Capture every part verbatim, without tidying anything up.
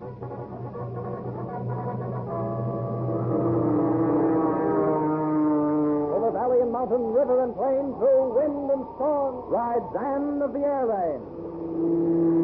Over valley and mountain, river and plain, through wind and storm, rides Anne of the Air Lane.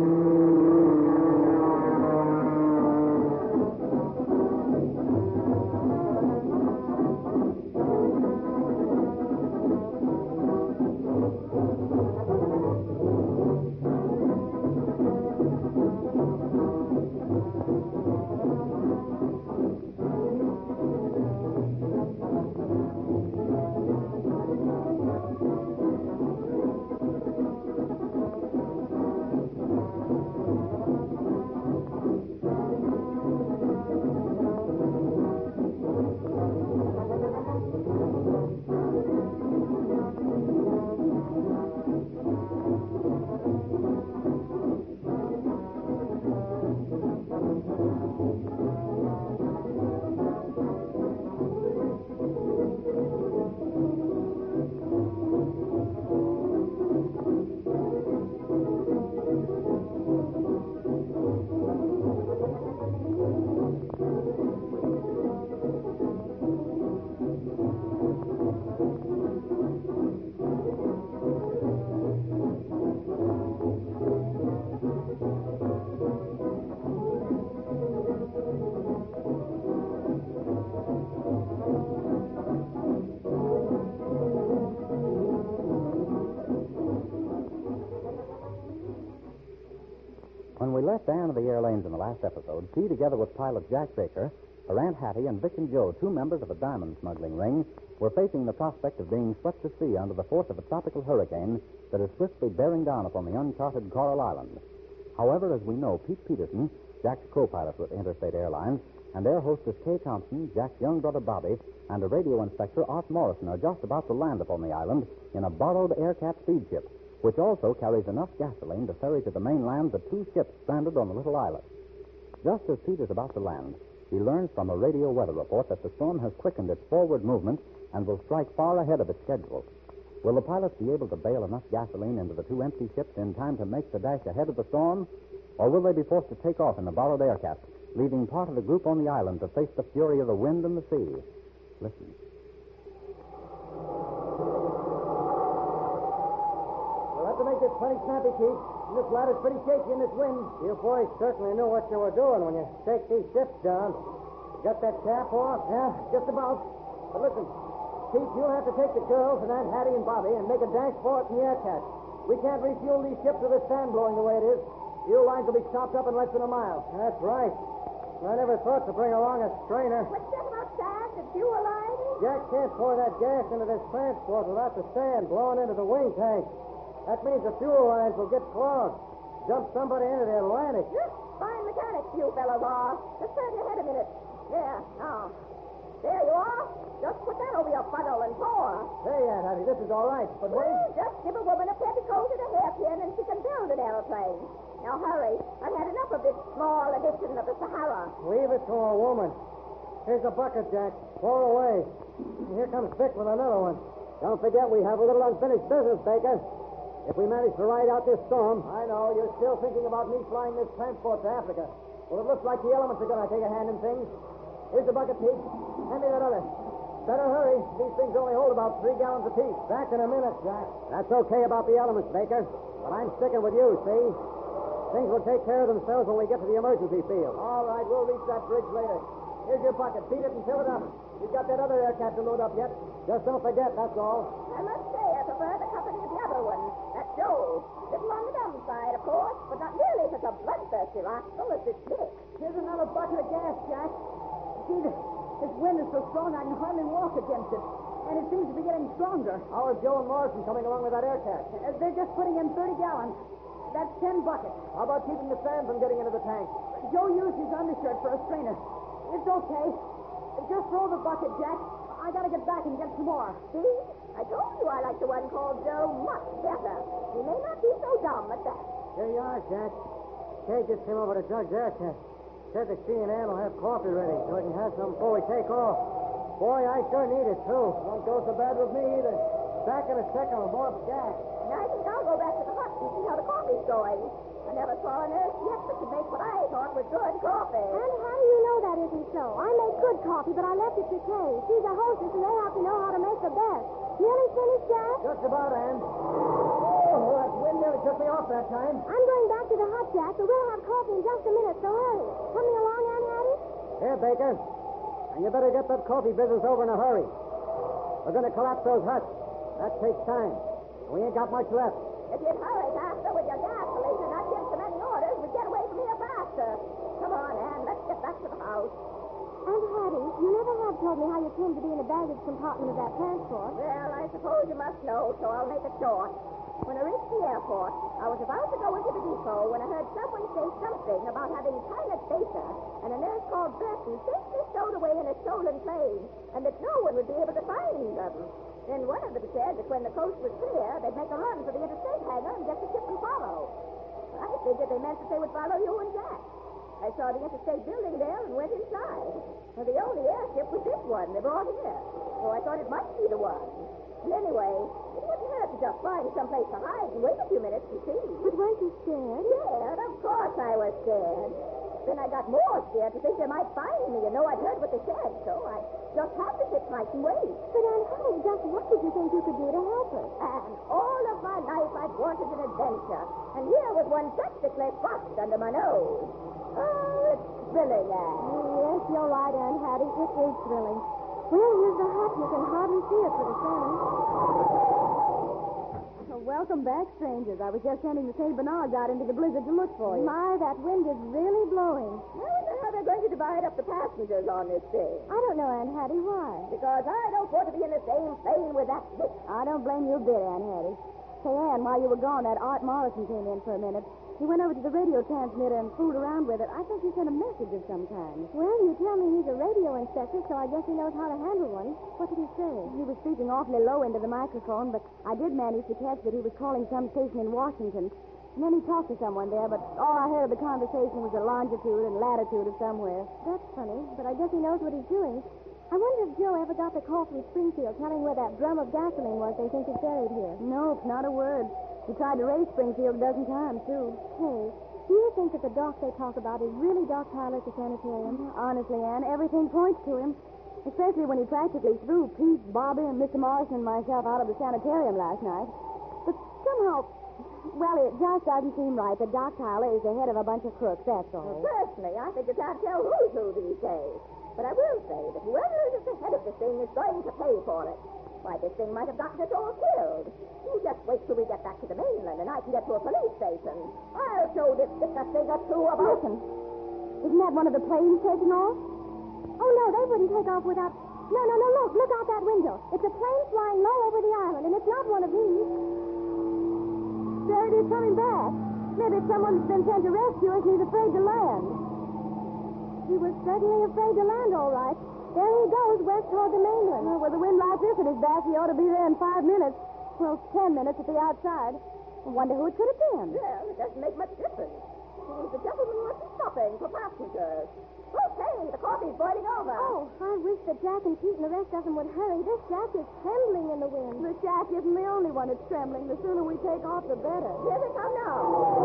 When we left Anne of the Air Lanes in the last episode, she, together with pilot Jack Baker, her Aunt Hattie, and Vic and Joe, two members of a diamond smuggling ring, were facing the prospect of being swept to sea under the force of a tropical hurricane that is swiftly bearing down upon the uncharted Coral Island. However, as we know, Pete Peterson, Jack's co-pilot with Interstate Airlines, and air hostess Kay Thompson, Jack's young brother Bobby, and a radio inspector, Art Morrison, are just about to land upon the island in a borrowed Aircat speed ship, which also carries enough gasoline to ferry to the mainland the two ships stranded on the little islet. Just as Pete is about to land, he learns from a radio weather report that the storm has quickened its forward movement and will strike far ahead of its schedule. Will the pilots be able to bail enough gasoline into the two empty ships in time to make the dash ahead of the storm? Or will they be forced to take off in the borrowed Aircat, leaving part of the group on the island to face the fury of the wind and the sea? Listen. We'll have to make this plenty snappy, Keith. This ladder's pretty shaky in this wind. You boys certainly knew what you were doing when you staked these ships down. You got that cap off? Yeah, just about. But listen, Keith, you'll have to take the girls and Aunt Hattie and Bobby and make a dash for it in the Aircat. We can't refuel these ships with the sand blowing the way it is. Fuel lines will be chopped up in less than a mile. That's right. I never thought to bring along a strainer. What's that about sand and fuel lines? Jack can't pour that gas into this transport without the sand blowing into the wing tank. That means the fuel lines will get clogged. Jump somebody into the Atlantic. Fine mechanics you fellows are. Just turn your head a minute. There, now. There you are. Just put that over your funnel and pour. Hey, Aunt Hattie, this is all right. But wait. Well, just give a woman a petticoat and a hairpin and she can build an aeroplane. Now hurry. I've had enough of this small edition of the Sahara. Leave it to a woman. Here's a bucket, Jack. Pour away. And here comes Vic with another one. Don't forget we have a little unfinished business, Baker. If we manage to ride out this storm... I know. You're still thinking about me flying this transport to Africa. Well, it looks like the elements are going to take a hand in things. Here's the bucket, Pete. Hand me that other. Better hurry. These things only hold about three gallons apiece. Back in a minute, Jack. That's okay about the elements, Baker. But I'm sticking with you, see? Things will take care of themselves when we get to the emergency field. All right, we'll reach that bridge later. Here's your bucket. Beat it and fill it up. You've got that other Aircat to load up yet. Just don't forget, that's all. I must say I prefer the company of the other one. That's Joel. Little on the dumb side, of course, but not nearly such a bloodthirsty rascal as this Dick. Here's another bucket of gas, Jack. See, this, this wind is so strong I can hardly walk against it. And it seems to be getting stronger. How is Joe and Morrison coming along with that Aircat? Uh, they're just putting in thirty gallons. That's ten buckets. How about keeping the sand from getting into the tank? Joe used his undershirt for a strainer. It's okay. Just throw the bucket, Jack. I gotta get back and get some more. See? I told you I like the one called Joe much better. He may not be so dumb at that. Here you are, Jack. Kay just came over to Judge Aircat. Said that she and Ann will have coffee ready so we can have some before we take off. Boy, I sure need it, too. Won't go so bad with me either. Back in a second with more gas. And I think I'll go back to the hut and see how the coffee's going. And never saw a nurse yet that could make what I thought was good coffee. And how do you know that isn't so? I make good coffee, but I left it to Kay. She's a hostess, and they have to know how to make the best. Nearly finished, Jack? Just about, Ann. Oh, that wind nearly took me off that time. I'm going back to the hut, Jack, but we'll have coffee in just a minute, so hurry. Coming along, Aunt Hattie? Here, Baker. And you better get that coffee business over in a hurry. We're going to collapse those huts. That takes time. We ain't got much left. If you'd hurry faster with your gasoline and not give so many orders, we'd get away from here faster. Come on, Ann. Let's get back to the house. Aunt Hattie, you never have told me how you came to be in the baggage compartment of that transport. Well, I suppose you must know, so I'll make it short. When I reached the airport, I was about to go into the depot when I heard someone say something about having Pilot Baker and a nurse called Burton safely stowed away in a stolen plane, and that no one would be able to find them. Then one of them said that when the coast was clear, they'd make a run for the interstate hangar and get the ship and follow. I figured they meant that they would follow you and Jack. I saw the interstate building there and went inside. Well, the only airship was this one they brought here, so I thought it might be the one. And anyway, it wouldn't hurt to just find someplace to hide and wait a few minutes to see. But weren't you scared? Scared? Of course I was scared. Then I got more scared to think they might find me and know I'd heard what they said, so I just had to sit tight and wait. But Aunt Hattie, just what did you think you could do to help us? And all of my life I'd wanted an adventure, and here was one practically thrust under my nose. Oh, it's thrilling, Anne. Yes, you're right, Aunt Hattie. It is thrilling. Well, here's the hut. You can hardly see it for the sun. Well, welcome back, strangers. I was just sending the Saint Bernards out into the blizzard to look for you. My, that wind is really blowing. I wonder how they're going to divide up the passengers on this thing. I don't know, Aunt Hattie, why. Because I don't want to be in the same plane with that Nick. I don't blame you a bit, Aunt Hattie. Say, Ann, while you were gone, that Art Morrison came in for a minute. He went over to the radio transmitter and fooled around with it. I think he sent a message of some kind. Well, you tell me he's a radio inspector, so I guess he knows how to handle one. What did he say? He was speaking awfully low into the microphone, but I did manage to catch that he was calling some station in Washington. And then he talked to someone there, but all I heard of the conversation was the longitude and latitude of somewhere. That's funny, but I guess he knows what he's doing. I wonder if Joe ever got the call from Springfield telling where that drum of gasoline was they think is buried here. Nope, not a word. He tried to raise Springfield a dozen times, too. Hey, do you think that the doc they talk about is really Doc Tyler at the sanitarium? Honestly, Ann, everything points to him. Especially when he practically threw Pete, Bobby, and Mister Morrison and myself out of the sanitarium last night. But somehow, well, it just doesn't seem right that Doc Tyler is the head of a bunch of crooks, that's all. Well, personally, I think you can't tell who's who these days. But I will say that whoever is at the head of this thing is going to pay for it. Why, this thing might have gotten us all killed. You just wait till we get back to the mainland and I can get to a police station. I'll show this thicker thing or two about... Listen, isn't that one of the planes taking off? Oh, no, they wouldn't take off without... No, no, no, look, look out that window. It's a plane flying low over the island, and it's not one of these. There it is coming back. Maybe it's someone that's been sent to rescue us and he's afraid to land. He was certainly afraid to land, all right. There he goes, west toward the mainland. Well, with a wind like this at his back, he ought to be there in five minutes. Well, ten minutes at the outside. I wonder who it could have been. Well, it doesn't make much difference. Seems the gentleman must be stopping for passengers. Okay, the coffee's boiling over. Oh, I wish that Jack and Pete and the rest of them would hurry. This Jack is trembling in the wind. The Jack isn't the only one that's trembling. The sooner we take off, the better. Here they come now.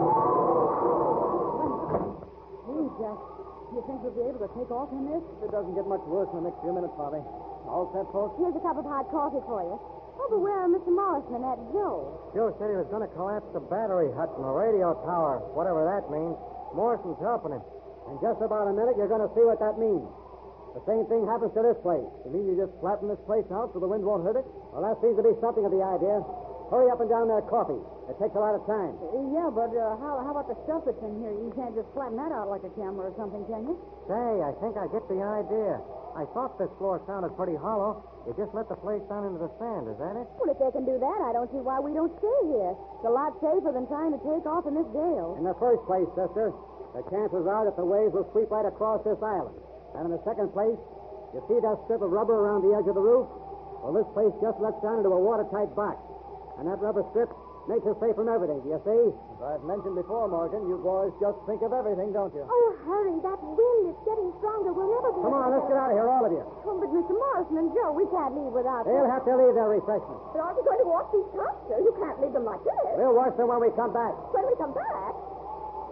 Hey, Jack. Do you think we'll be able to take off in this? It doesn't get much worse in the next few minutes, Bobby. All set, folks? Here's a cup of hot coffee for you. Oh, but where are Mister Morrison and that Joe? Joe said he was going to collapse the battery hut and the radio tower, whatever that means. Morrison's helping him. In just about a minute, you're going to see what that means. The same thing happens to this place. You mean you just flatten this place out so the wind won't hurt it? Well, that seems to be something of the idea. Hurry up and down that coffee. It takes a lot of time. Yeah, but uh, how, how about the stuff that's in here? You can't just flatten that out like a camera or something, can you? Say, I think I get the idea. I thought this floor sounded pretty hollow. You just let the place down into the sand, is that it? Well, if they can do that, I don't see why we don't stay here. It's a lot safer than trying to take off in this gale. In the first place, sister, the chances are that the waves will sweep right across this island. And in the second place, you see that strip of rubber around the edge of the roof? Well, this place just lets down into a watertight box. And that rubber strip makes us safe from everything, do you see? As I've mentioned before, Morgan, you boys just think of everything, don't you? Oh, hurry. That wind is getting stronger. We'll never be... Come on, let's get out of here, all of you. Oh, but Mister Morrison and Joe, we can't leave without They'll have to leave their refreshments. But aren't you going to wash these cups, sir? You can't leave them like this. We'll wash them when we come back. When we come back,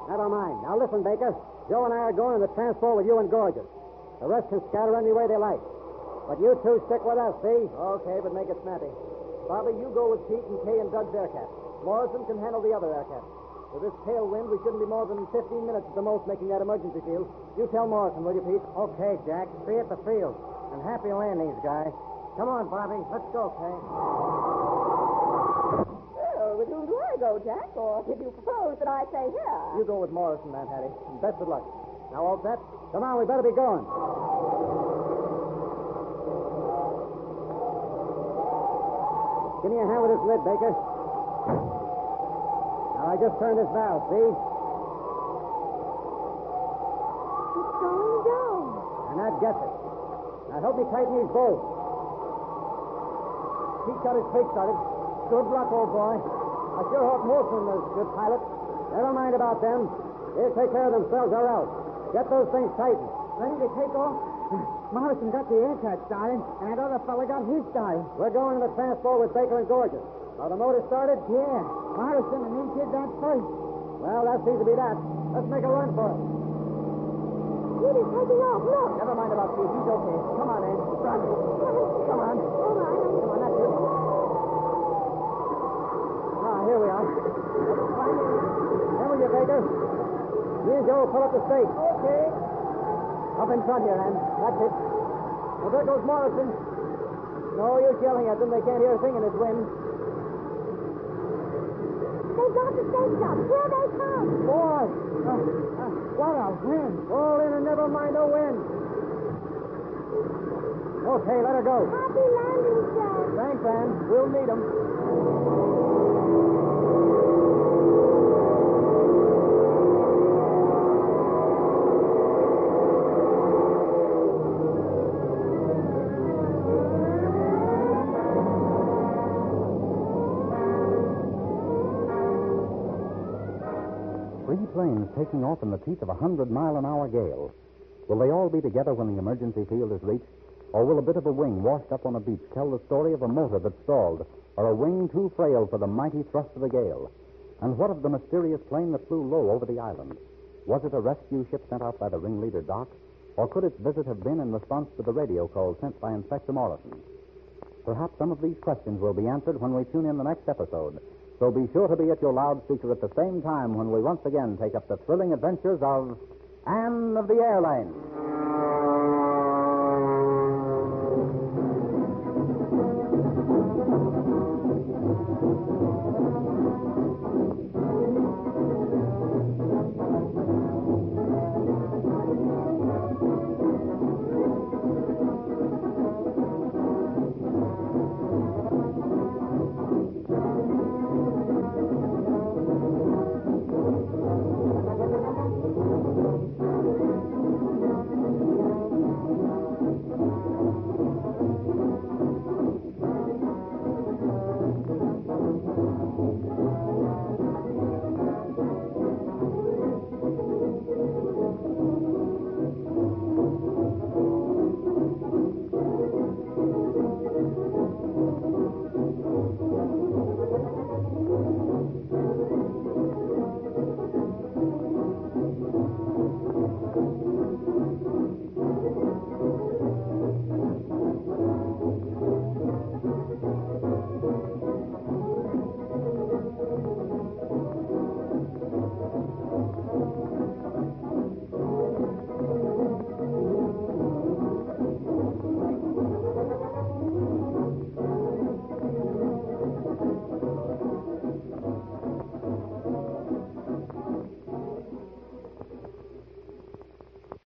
Never mind. Now listen, Baker. Joe and I are going in the transport with you and Gorgeous. The rest can scatter any way they like. But you two stick with us, see? Okay, but make it snappy. Bobby, you go with Pete and Kay and Doug's aircat. Morrison can handle the other aircat. With this tailwind, we shouldn't be more than fifteen minutes at the most making that emergency field. You tell Morrison, will you, Pete? Okay, Jack. See you at the field. And happy landings, guys. Come on, Bobby. Let's go, Kay. Well, with whom do I go, Jack? Or did you propose that I stay here? You go with Morrison, Aunt Hattie. And best of luck. Now, all set? Come on, we better be going. Give me a hand with this lid, Baker. Now, I just turned this valve, see? It's going down. And that gets it. Now, help me tighten these bolts. Pete got his brake started. Good luck, old boy. I sure hope Morrison is a good pilot. Never mind about them. They'll take care of themselves or else. Get those things tightened. Ready to take off? Morrison got the aircat started, and that other fella got his started. We're going in the transport with Baker and Gorgeous. Are the motors started? Yeah. Morrison and them kids out first. Well, that seems to be that. Let's make a run for it. Pete is taking off. Look. Never mind about Pete. He's okay. Come on, Ann. Run. Come on. All right. Come on, that's it. Ah, here we are. There with you, Baker. Me and Joe will pull up the stake. Okay. Up in front here, Ann. That's it. Well, there goes Morrison. No use yelling at them. They can't hear a thing in this wind. They've got the stakes up. Here they come. Boy, uh, uh, what a wind. Roll in and never mind the wind. Okay, let her go. Happy landing, Jack. Thanks, Ann. We'll need them. Three planes taking off in the teeth of a hundred-mile-an-hour gale. Will they all be together when the emergency field is reached? Or will a bit of a wing washed up on a beach tell the story of a motor that stalled, or a wing too frail for the mighty thrust of the gale? And what of the mysterious plane that flew low over the island? Was it a rescue ship sent out by the ringleader, Doc? Or could its visit have been in response to the radio call sent by Inspector Morrison? Perhaps some of these questions will be answered when we tune in the next episode. So be sure to be at your loudspeaker at the same time when we once again take up the thrilling adventures of Anne of the Airline.